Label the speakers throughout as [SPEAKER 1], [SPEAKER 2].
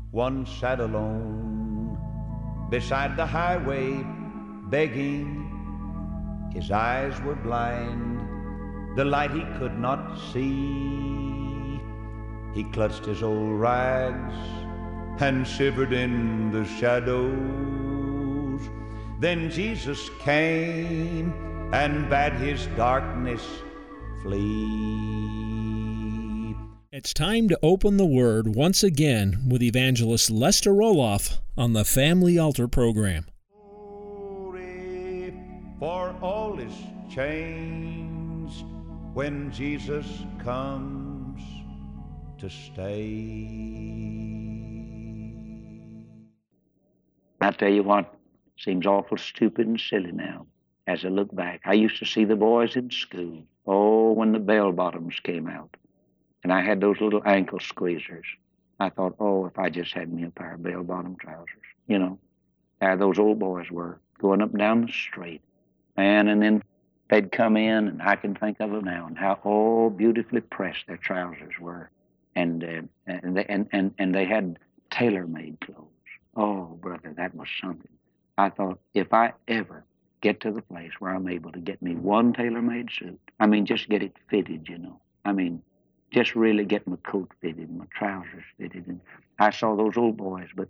[SPEAKER 1] One sat alone beside the highway, begging. His eyes were blind, the light he could not see. He clutched his old rags and shivered in the shadows. Then Jesus came and bade his darkness flee.
[SPEAKER 2] It's time to open the Word once again with evangelist Lester Roloff on the Family Altar program.
[SPEAKER 1] Glory, for all is changed when Jesus comes to stay.
[SPEAKER 3] I tell you what, seems awful stupid and silly now as I look back. I used to see the boys in school, when the bell bottoms came out. And I had those little ankle squeezers. I thought, if I just had me a pair of bell-bottom trousers. There those old boys were going up and down the street. And then they'd come in, and I can think of them now, and how beautifully pressed their trousers were. And they had tailor-made clothes. Oh, brother, that was something. I thought, if I ever get to the place where I'm able to get me one tailor-made suit, just get it fitted, just really get my coat fitted, my trousers fitted. And I saw those old boys, but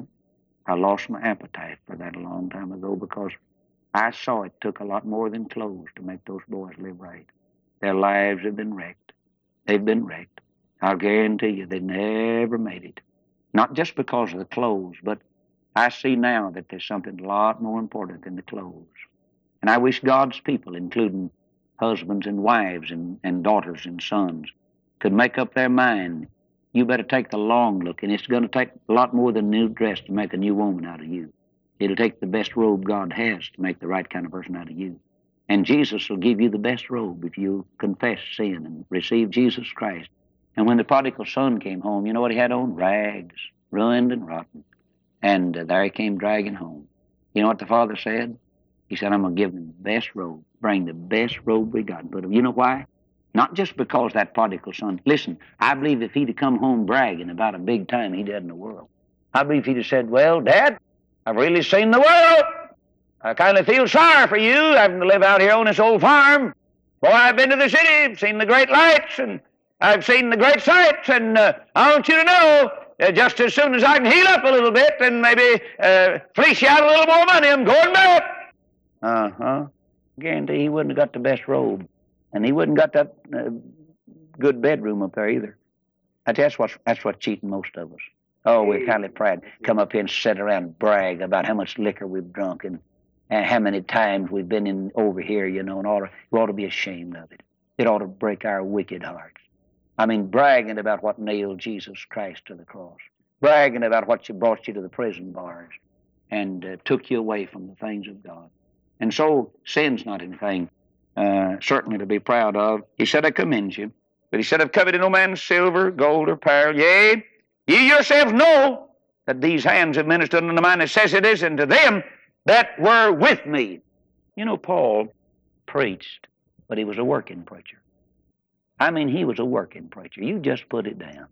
[SPEAKER 3] I lost my appetite for that a long time ago because I saw it took a lot more than clothes to make those boys live right. Their lives have been wrecked. They've been wrecked. I'll guarantee you they never made it. Not just because of the clothes, but I see now that there's something a lot more important than the clothes. And I wish God's people, including husbands and wives and daughters and sons, could make up their mind, you better take the long look, and it's going to take a lot more than a new dress to make a new woman out of you. It'll take the best robe God has to make the right kind of person out of you. And Jesus will give you the best robe if you confess sin and receive Jesus Christ. And when the prodigal son came home, you know what he had on? Rags, ruined and rotten. And there he came dragging home. You know what the father said? He said, I'm going to give him the best robe. Bring the best robe we got. But you know why? Not just because that prodigal son. Listen, I believe if he'd have come home bragging about a big time he did in the world, I believe he'd have said, well, Dad, I've really seen the world. I kind of feel sorry for you having to live out here on this old farm. Boy, I've been to the city, seen the great lights, and I've seen the great sights, and I want you to know, just as soon as I can heal up a little bit and maybe fleece you out a little more money, I'm going back. Guarantee he wouldn't have got the best robe. And he wouldn't got that good bedroom up there either. That's what's cheating most of us. We're kind of proud. Come up here and sit around and brag about how much liquor we've drunk and how many times we've been in over here, and we ought to be ashamed of it. It ought to break our wicked hearts. Bragging about what nailed Jesus Christ to the cross. Bragging about what brought you to the prison bars and took you away from the things of God. And so sin's not anything certainly to be proud of. He said, I commend you. But he said, I've coveted no man's silver, gold, or pearl. Yea, ye yourselves know that these hands have ministered unto my necessities and to them that were with me. Paul preached, but he was a working preacher. He was a working preacher. You just put it down.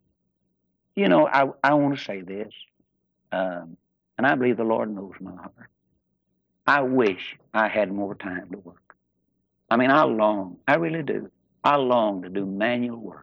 [SPEAKER 3] I want to say this, and I believe the Lord knows my heart. I wish I had more time to work. I really do. I long to do manual work.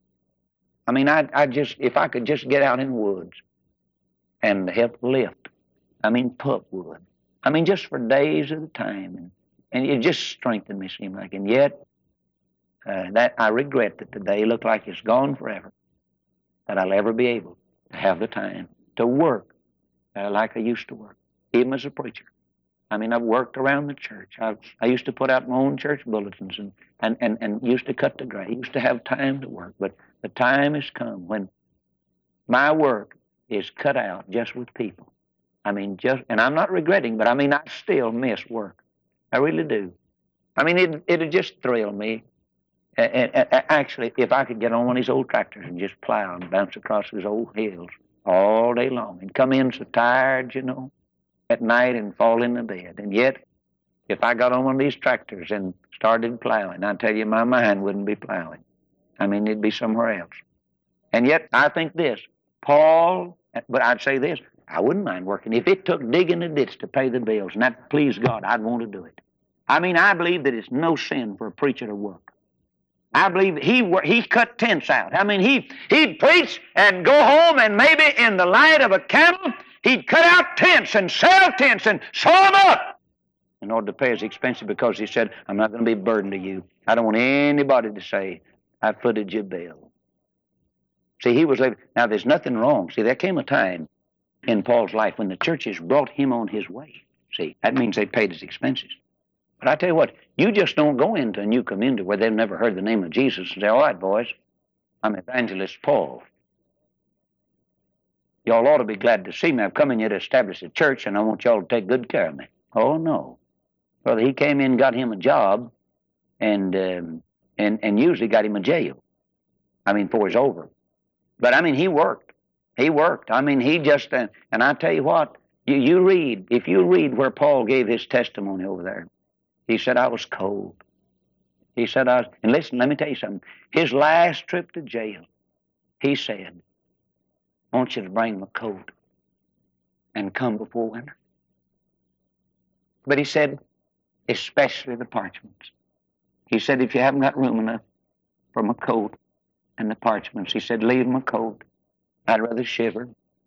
[SPEAKER 3] If I could just get out in the woods and help lift, put wood. Just for days at a time. And it just strengthened me, seemed like. And yet, that I regret that the day looked like it's gone forever, that I'll ever be able to have the time to work like I used to work, even as a preacher. I've worked around the church. I used to put out my own church bulletins and used to cut the grass. Used to have time to work. But the time has come when my work is cut out just with people. And I'm not regretting, but I still miss work. I really do. It'd just thrill me. Actually, if I could get on one of these old tractors and just plow and bounce across these old hills all day long and come in so tired, at night and fall into bed. And yet, if I got on one of these tractors and started plowing, I tell you, my mind wouldn't be plowing. It'd be somewhere else. And yet, I think this, Paul, but I'd say this, I wouldn't mind working. If it took digging a ditch to pay the bills, and that pleased God, I'd want to do it. I mean, I believe that it's no sin for a preacher to work. I believe he cut tents out. I mean, he'd preach and go home, and maybe in the light of a candle, he'd cut out tents and sell tents and sew them up in order to pay his expenses, because he said, I'm not going to be a burden to you. I don't want anybody to say, I footed your bill. See, he was living. Now, there's nothing wrong. See, there came a time in Paul's life when the churches brought him on his way. See, that means they paid his expenses. But I tell you what, you just don't go into a new community where they've never heard the name of Jesus and say, all right, boys, I'm Evangelist Paul. Y'all ought to be glad to see me. I've come in here to establish a church, and I want y'all to take good care of me. Oh, no. Brother, he came in, got him a job, and usually got him a jail. I mean, before it's over. But, I mean, he worked. He worked. I mean, he just, and I tell you what, you read, if you read where Paul gave his testimony over there, he said, I was cold. He said, and listen, let me tell you something. His last trip to jail, he said, I want you to bring my coat and come before winter. But he said, especially the parchments. He said, if you haven't got room enough for my coat and the parchments, he said, leave my coat. I'd rather shiver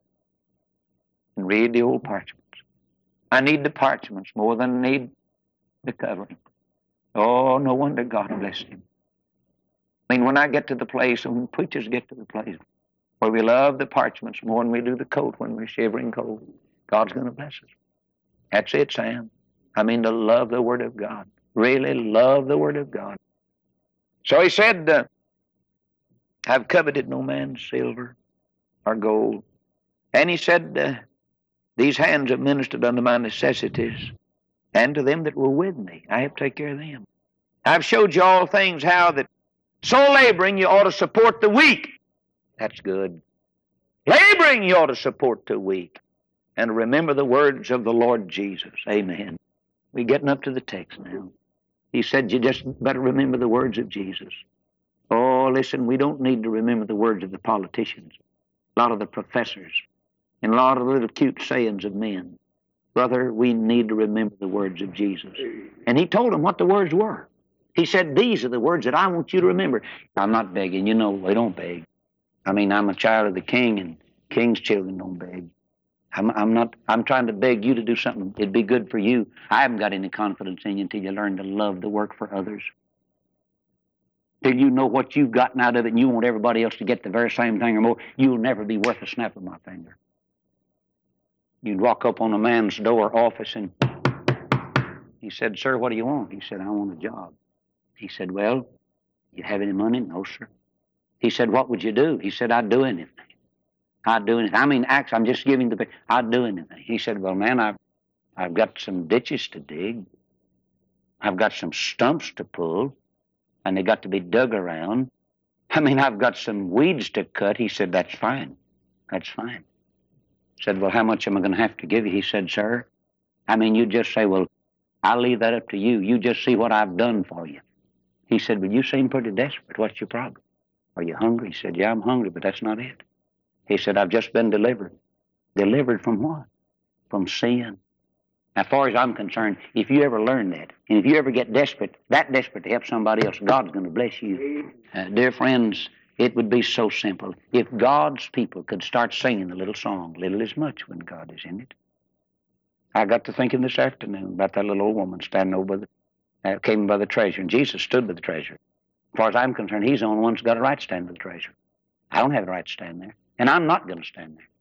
[SPEAKER 3] and read the old parchments. I need the parchments more than I need the covering. Oh, no wonder God blessed him. I mean, when I get to the place, when preachers get to the place where we love the parchments more than we do the coat when we're shivering cold, God's going to bless us. That's it, Sam. I mean, to love the Word of God. Really love the Word of God. So he said, I've coveted no man's silver or gold. And he said, these hands have ministered unto my necessities, and to them that were with me. I have to take care of them. I've showed you all things how that so laboring you ought to support the weak. That's good. Laboring you ought to support the weak. And remember the words of the Lord Jesus. Amen. We're getting up to the text now. He said you just better remember the words of Jesus. Oh, listen, we don't need to remember the words of the politicians, a lot of the professors, and a lot of the little cute sayings of men. Brother, we need to remember the words of Jesus. And he told them what the words were. He said, these are the words that I want you to remember. I'm not begging. You know, we don't beg. I mean, I'm a child of the king, and king's children don't beg. I'm trying to beg you to do something. It'd be good for you. I haven't got any confidence in you until you learn to love the work for others. Till you know what you've gotten out of it and you want everybody else to get the very same thing or more, you'll never be worth a snap of my finger. You'd walk up on a man's door office and he said, sir, what do you want? He said, I want a job. He said, well, you have any money? No, sir. He said, what would you do? He said, I'd do anything. I'd do anything. I mean, actually, I'm just giving the, I'd do anything. He said, well, man, I've got some ditches to dig. I've got some stumps to pull, and they got to be dug around. I mean, I've got some weeds to cut. He said, that's fine. That's fine. I said, well, how much am I going to have to give you? He said, sir, I mean, you just say, well, I'll leave that up to you. You just see what I've done for you. He said, well, you seem pretty desperate. What's your problem? Are you hungry? He said, yeah, I'm hungry, but that's not it. He said, I've just been delivered. Delivered from what? From sin. As far as I'm concerned, if you ever learn that, and if you ever get desperate, that desperate to help somebody else, God's going to bless you. Dear friends, it would be so simple. If God's people could start singing the little song, little is much when God is in it. I got to thinking this afternoon about that little old woman standing over came by the treasure, and Jesus stood by the treasure. As far as I'm concerned, he's the only one who's got a right to stand by the treasure. I don't have the right to stand there, and I'm not going to stand there.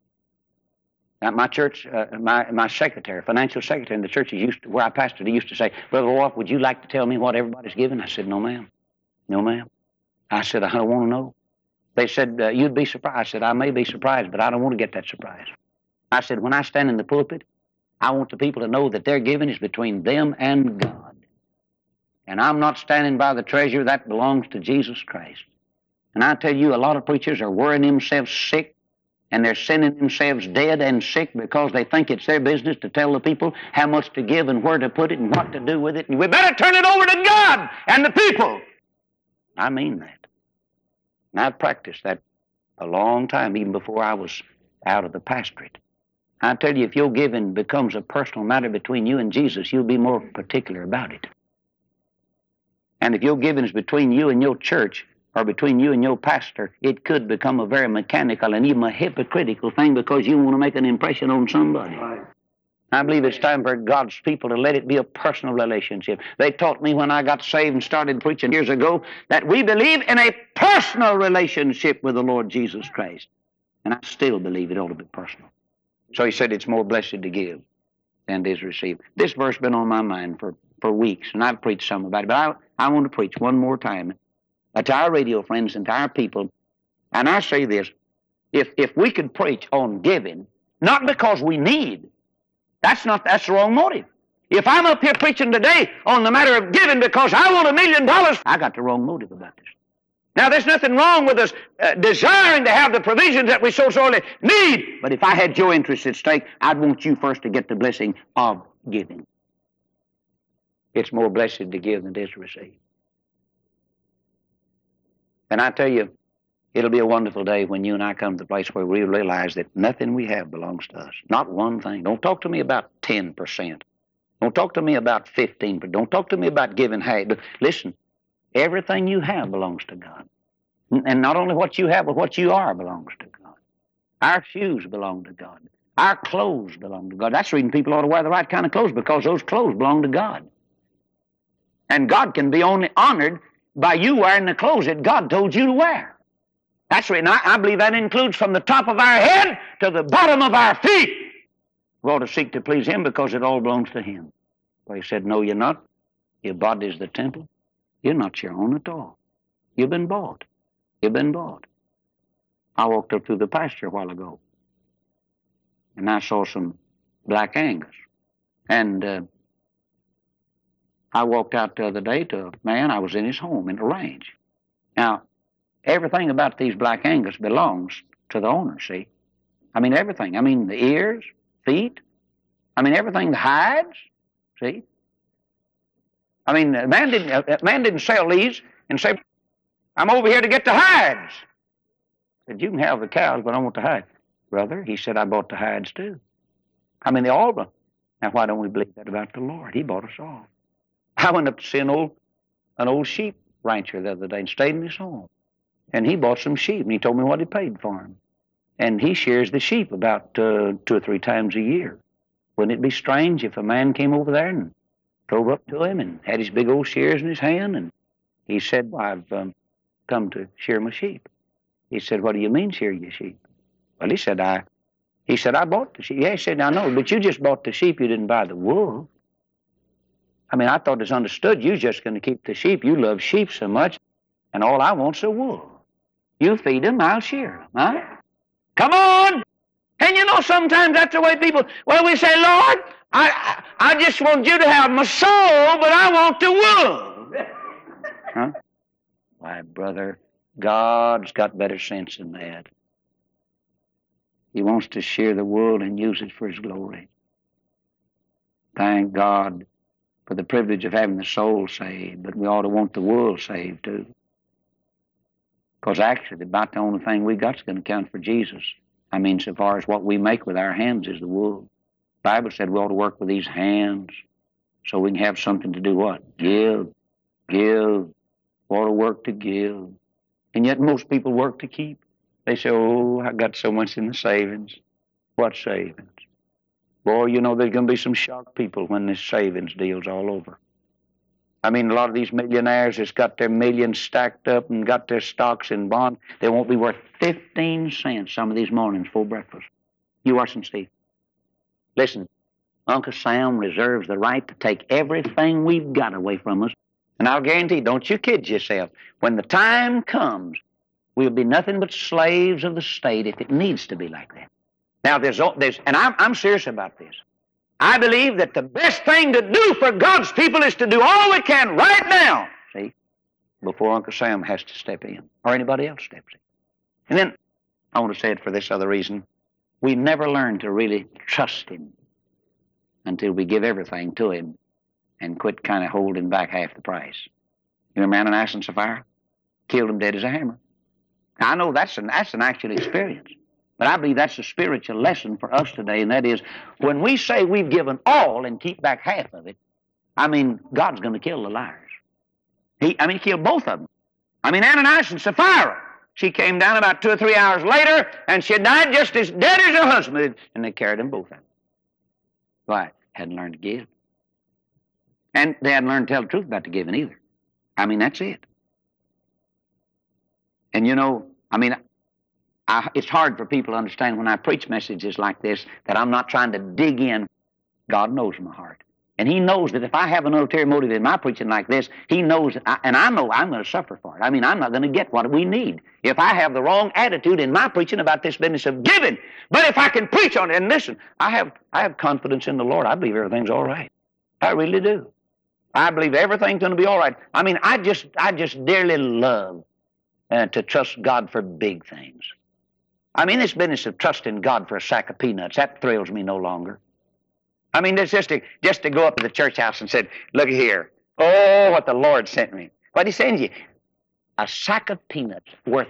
[SPEAKER 3] Now, my church, my secretary, financial secretary in the church where I pastored, he used to say, Brother Wolf, would you like to tell me what everybody's giving? I said, no, ma'am. No, ma'am. I said, I don't want to know. They said, you'd be surprised. I said, I may be surprised, but I don't want to get that surprise. I said, when I stand in the pulpit, I want the people to know that their giving is between them and God. And I'm not standing by the treasure that belongs to Jesus Christ. And I tell you, a lot of preachers are worrying themselves sick, and they're sending themselves dead and sick because they think it's their business to tell the people how much to give and where to put it and what to do with it. And we better turn it over to God and the people. I mean that. And I've practiced that a long time, even before I was out of the pastorate. I tell you, if your giving becomes a personal matter between you and Jesus, you'll be more particular about it. And if your giving is between you and your church, or between you and your pastor, it could become a very mechanical and even a hypocritical thing because you want to make an impression on somebody. Right. I believe it's time for God's people to let it be a personal relationship. They taught me when I got saved and started preaching years ago that we believe in a personal relationship with the Lord Jesus Christ. And I still believe it ought to be personal. So he said it's more blessed to give than it is receive. This verse has been on my mind for weeks, and I've preached some about it, but I want to preach one more time to our radio friends and to our people. And I say this, if we could preach on giving, not because we need, that's the wrong motive. If I'm up here preaching today on the matter of giving because I want $1 million, I got the wrong motive about this. Now, there's nothing wrong with us desiring to have the provisions that we so sorely need. But if I had your interest at stake, I'd want you first to get the blessing of giving. It's more blessed to give than it is to receive. And I tell you, it'll be a wonderful day when you and I come to the place where we realize that nothing we have belongs to us. Not one thing. Don't talk to me about 10%. Don't talk to me about 15%. Don't talk to me about giving half. But listen, everything you have belongs to God. And not only what you have, but what you are belongs to God. Our shoes belong to God. Our clothes belong to God. That's the reason people ought to wear the right kind of clothes, because those clothes belong to God. And God can be only honored by you wearing the clothes that God told you to wear. That's right. And I believe that includes from the top of our head to the bottom of our feet. We ought to seek to please Him because it all belongs to Him. But He said, no, you're not. Your body is the temple. You're not your own at all. You've been bought. You've been bought. I walked up through the pasture a while ago, and I saw some black Angus. And I walked out the other day to a man. I was in his home in the range. Now, everything about these black Angus belongs to the owner, see? I mean, everything. I mean, the ears, feet. I mean, everything, the hides, see? I mean, a man didn't sell these and say, I'm over here to get the hides. He said, you can have the cows, but I want the hides. Brother, he said, I bought the hides too. I mean, they all belong. Now, why don't we believe that about the Lord? He bought us all. I went up to see an old sheep rancher the other day and stayed in his home. And he bought some sheep, and he told me what he paid for them. And he shears the sheep about 2 or 3 times a year. Wouldn't it be strange if a man came over there and drove up to him and had his big old shears in his hand, and he said, well, I've come to shear my sheep. He said, what do you mean shear your sheep? Well, he said, I bought the sheep. Yeah, he said, I know, but you just bought the sheep, you didn't buy the wool. I mean, I thought it was understood you just going to keep the sheep. You love sheep so much, and all I want's a wool. You feed them, I'll shear them, huh? Come on! And you know, sometimes that's the way people, well, we say, Lord, I just want you to have my soul, but I want the wool. Huh? Why, brother, God's got better sense than that. He wants to shear the wool and use it for His glory. Thank God for the privilege of having the soul saved, but we ought to want the wool saved too. Because actually, about the only thing we got is going to count for Jesus. I mean, so far as what we make with our hands is the wool. The Bible said we ought to work with these hands so we can have something to do what? Give. We ought to work to give. And yet most people work to keep. They say, oh, I got so much in the savings. What savings? Boy, you know, there's going to be some shocked people when this savings deal's all over. I mean, a lot of these millionaires that's got their millions stacked up and got their stocks in bonds, they won't be worth 15 cents some of these mornings for breakfast. You watch and see. Listen, Uncle Sam reserves the right to take everything we've got away from us. And I'll guarantee, don't you kid yourself, when the time comes, we'll be nothing but slaves of the state if it needs to be like that. Now, and I'm serious about this. I believe that the best thing to do for God's people is to do all we can right now, see, before Uncle Sam has to step in, or anybody else steps in. And then, I want to say it for this other reason. We never learn to really trust Him until we give everything to Him and quit kind of holding back half the price. You remember Ananias and Sapphira? Killed him dead as a hammer. Now, I know that's an actual experience, but I believe that's a spiritual lesson for us today, and that is when we say we've given all and keep back half of it, I mean, God's going to kill the liars. He killed both of them. I mean, Ananias and Sapphira, she came down about 2 or 3 hours later, and she died just as dead as her husband, and they carried them both out. Why? Hadn't learned to give. And they hadn't learned to tell the truth about the giving either. I mean, that's it. And you know, I mean, it's hard for people to understand when I preach messages like this that I'm not trying to dig in. God knows my heart. And He knows that if I have an ulterior motive in my preaching like this, He knows, and I know I'm going to suffer for it. I mean, I'm not going to get what we need if I have the wrong attitude in my preaching about this business of giving. But if I can preach on it, and listen, I have confidence in the Lord. I believe everything's all right. I really do. I believe everything's going to be all right. I mean, I just dearly love to trust God for big things. I mean, this business of trusting God for a sack of peanuts, that thrills me no longer. I mean, it's just to go up to the church house and say, look here, oh, what the Lord sent me. What He sends you? A sack of peanuts worth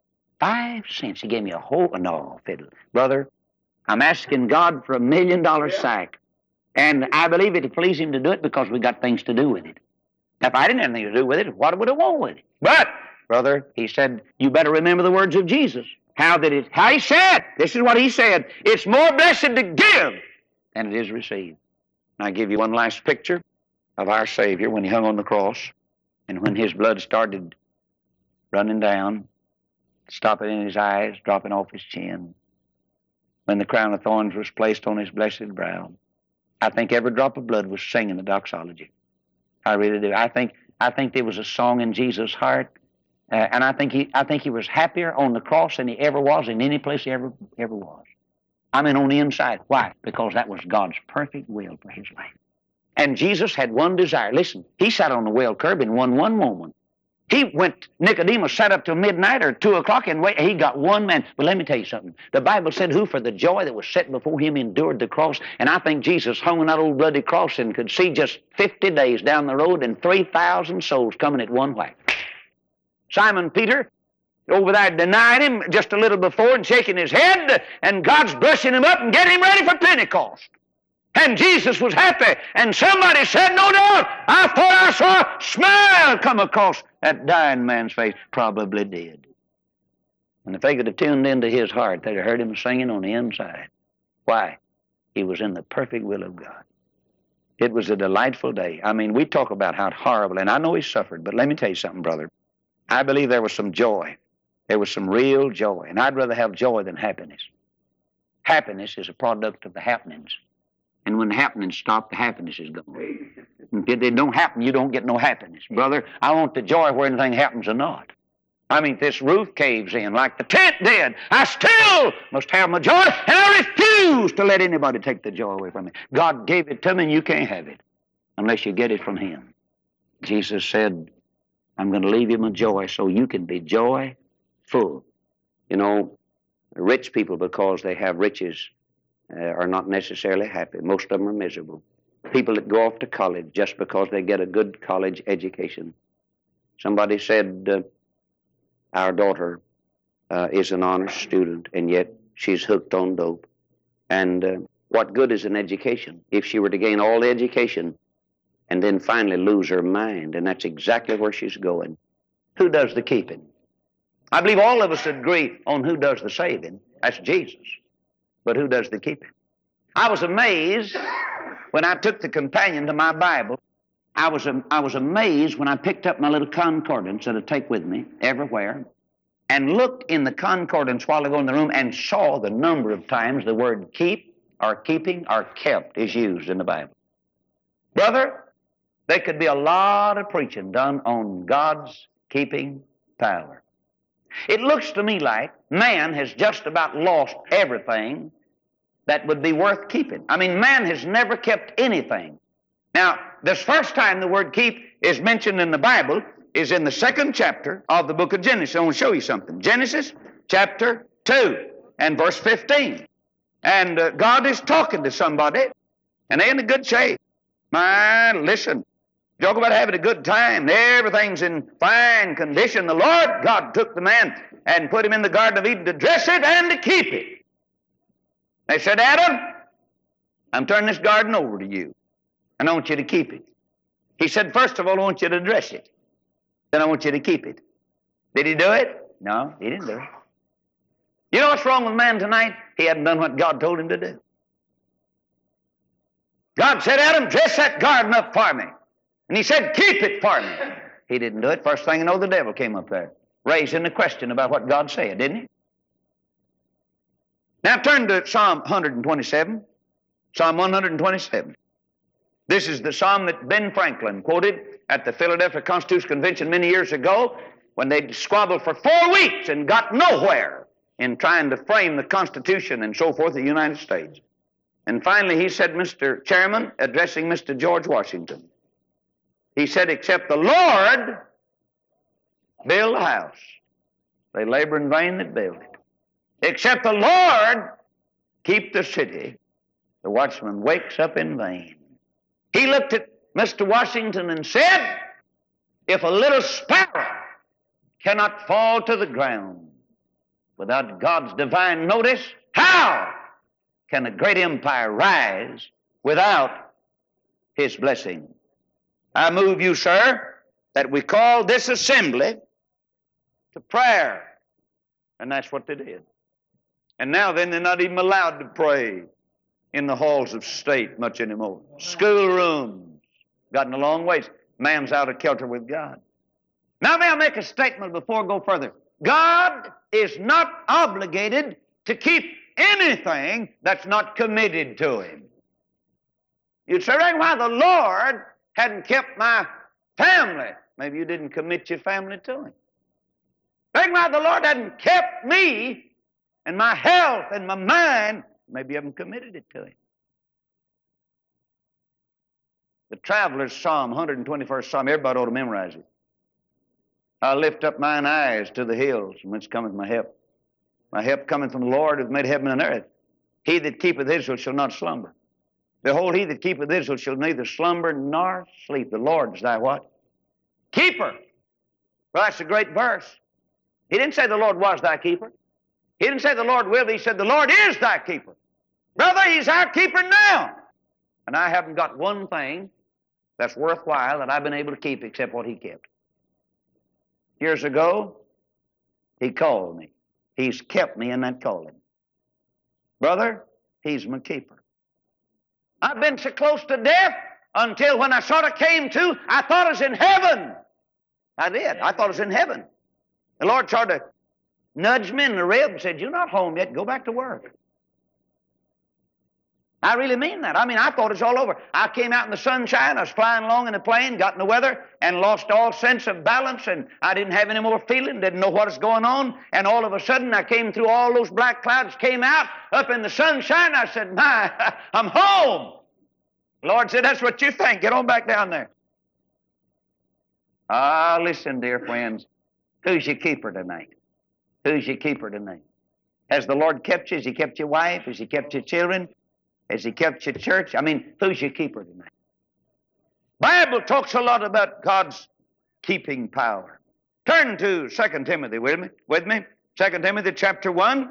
[SPEAKER 3] 5 cents. He gave me a whole, no, fiddle. Brother, I'm asking God for $1 million sack. And I believe it'll please Him to do it because we got things to do with it. Now, if I didn't have anything to do with it, what would I want with it? But, brother, He said, you better remember the words of Jesus. How He said, this is what He said, it's more blessed to give than it is received. And I give you one last picture of our Savior when He hung on the cross and when His blood started running down, stopping in His eyes, dropping off His chin. When the crown of thorns was placed on His blessed brow, I think every drop of blood was singing the doxology. I really do. I think there was a song in Jesus' heart, and I think he was happier on the cross than He ever was in any place He ever was. I mean, on the inside. Why? Because that was God's perfect will for His life. And Jesus had one desire. Listen, He sat on the well curb and won one moment. Nicodemus sat up till midnight or 2 o'clock and he got one man. But let me tell you something. The Bible said who for the joy that was set before Him endured the cross. And I think Jesus hung on that old bloody cross and could see just 50 days down the road and 3,000 souls coming at one whack. Simon Peter over there denying Him just a little before and shaking his head, and God's brushing him up and getting him ready for Pentecost. And Jesus was happy, and somebody said, no doubt, I thought I saw a smile come across that dying man's face. Probably did. And if they could have tuned into His heart, they'd have heard Him singing on the inside. Why? He was in the perfect will of God. It was a delightful day. I mean, we talk about how horrible, and I know He suffered, but let me tell you something, brother. I believe there was some joy. There was some real joy, and I'd rather have joy than happiness. Happiness is a product of the happenings. And when the happenings stop, the happiness is gone. If they don't happen, you don't get no happiness. Brother, I want the joy where anything happens or not. I mean, if this roof caves in like the tent did, I still must have my joy, and I refuse to let anybody take the joy away from me. God gave it to me, and you can't have it unless you get it from Him. Jesus said, I'm going to leave you my joy so you can be joyful. You know, rich people, because they have riches, are not necessarily happy. Most of them are miserable. People that go off to college just because they get a good college education. Somebody said, our daughter is an honor student, and yet she's hooked on dope. And what good is an education if she were to gain all the education and then finally lose her mind? And that's exactly where she's going. Who does the keeping? I believe all of us agree on who does the saving. That's Jesus. But who does the keeping? I was amazed when I took the companion to my Bible. I was amazed when I picked up my little concordance that I take with me everywhere and looked in the concordance while I go in the room and saw the number of times the word keep or keeping or kept is used in the Bible. Brother, there could be a lot of preaching done on God's keeping power. It looks to me like man has just about lost everything that would be worth keeping. I mean, man has never kept anything. Now, this first time the word keep is mentioned in the Bible is in the 2nd chapter of the book of Genesis. I want to show you something. Genesis chapter 2 and verse 15. And God is talking to somebody, and they're in a good shape. Listen, Talk about having a good time. Everything's in fine condition. The Lord God took the man and put him in the Garden of Eden to dress it and to keep it. They said, Adam, I'm turning this garden over to you, and I want you to keep it. He said, first of all, I want you to dress it. Then I want you to keep it. Did he do it? No, he didn't do it. You know what's wrong with man tonight? He hadn't done what God told him to do. God said, Adam, dress that garden up for me. And he said, keep it for me. He didn't do it. First thing you know, the devil came up there, raising the question about what God said, didn't he? Now turn to Psalm 127. Psalm 127. This is the psalm that Ben Franklin quoted at the Philadelphia Constitutional Convention many years ago when they squabbled for 4 weeks and got nowhere in trying to frame the Constitution and so forth of the United States. And finally he said, Mr. Chairman, addressing Mr. George Washington, he said, except the Lord build a house, they labor in vain that build it. Except the Lord keep the city, the watchman wakes up in vain. He looked at Mr. Washington and said, if a little sparrow cannot fall to the ground without God's divine notice, how can a great empire rise without His blessing? I move you, sir, that we call this assembly to prayer. And that's what they did. And now then, they're not even allowed to pray in the halls of state much anymore. Schoolrooms, gotten a long ways. Man's out of kilter with God. Now may I make a statement before I go further. God is not obligated to keep anything that's not committed to Him. You'd say, why the Lord hadn't kept my family. Maybe you didn't commit your family to Him. Why the Lord hadn't kept me and my health and my mind. Maybe you haven't committed it to Him. The Traveler's Psalm, 121st Psalm, everybody ought to memorize it. I lift up mine eyes to the hills, from whence cometh my help. My help cometh from the Lord who hath made heaven and earth. He that keepeth Israel shall not slumber. Behold, he that keepeth Israel shall neither slumber nor sleep. The Lord is thy what? Keeper. Well, that's a great verse. He didn't say the Lord was thy keeper. He didn't say the Lord will. He said the Lord is thy keeper. Brother, He's our keeper now. And I haven't got one thing that's worthwhile that I've been able to keep except what He kept. Years ago, He called me. He's kept me in that calling. Brother, He's my keeper. I've been so close to death until when I sort of came to, I thought I was in heaven. I did. I thought I was in heaven. The Lord sort of nudged me in the rib and said, you're not home yet. Go back to work. I really mean that. I mean, I thought it was all over. I came out in the sunshine. I was flying along in a plane, got in the weather, and lost all sense of balance, and I didn't have any more feeling, didn't know what was going on, and all of a sudden I came through all those black clouds, came out up in the sunshine. I said, my, I'm home. The Lord said, that's what you think. Get on back down there. Ah, listen, dear friends. Who's your keeper tonight? Who's your keeper tonight? Has the Lord kept you? Has He kept your wife? Has He kept your children? Has He kept your church? I mean, who's your keeper tonight? Bible talks a lot about God's keeping power. Turn to 2 Timothy with me. 2 Timothy chapter 1,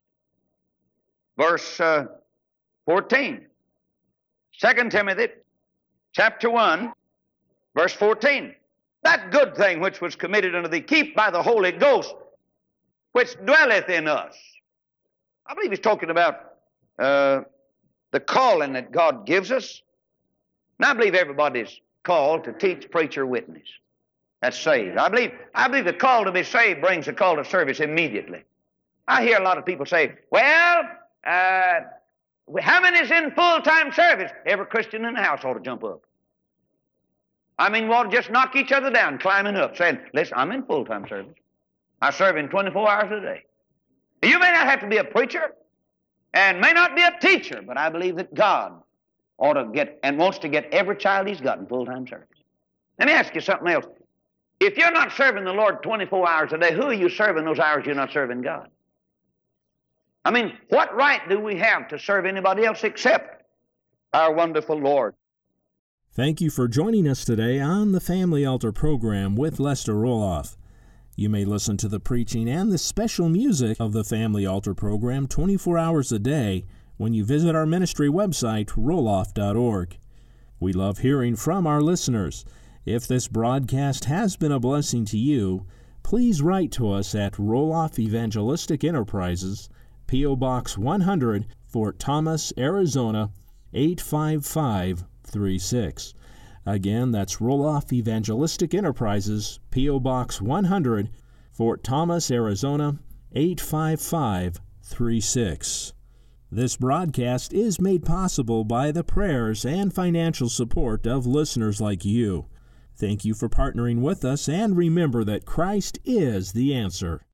[SPEAKER 3] verse 14. 2 Timothy chapter 1, verse 14. That good thing which was committed unto thee, keep by the Holy Ghost, which dwelleth in us. I believe he's talking about the calling that God gives us. And I believe everybody's called to teach, preach, or witness. That's saved. I believe the call to be saved brings the call to service immediately. I hear a lot of people say, well, how many's in full-time service? Every Christian in the house ought to jump up. I mean, we ought to just knock each other down, climbing up, saying, listen, I'm in full-time service. I serve in 24 hours a day. You may not have to be a preacher and may not be a teacher, but I believe that God ought to get and wants to get every child He's got in full-time service. Let me ask you something else. If you're not serving the Lord 24 hours a day, who are you serving those hours you're not serving God? I mean, what right do we have to serve anybody else except our wonderful Lord?
[SPEAKER 2] Thank you for joining us today on the Family Altar program with Lester Roloff. You may listen to the preaching and the special music of the Family Altar program 24 hours a day when you visit our ministry website, roloff.org. We love hearing from our listeners. If this broadcast has been a blessing to you, please write to us at Roloff Evangelistic Enterprises, P.O. Box 100, Fort Thomas, Arizona, 85536. Again, that's Roloff Evangelistic Enterprises, P.O. Box 100, Fort Thomas, Arizona, 85536. This broadcast is made possible by the prayers and financial support of listeners like you. Thank you for partnering with us, and remember that Christ is the answer.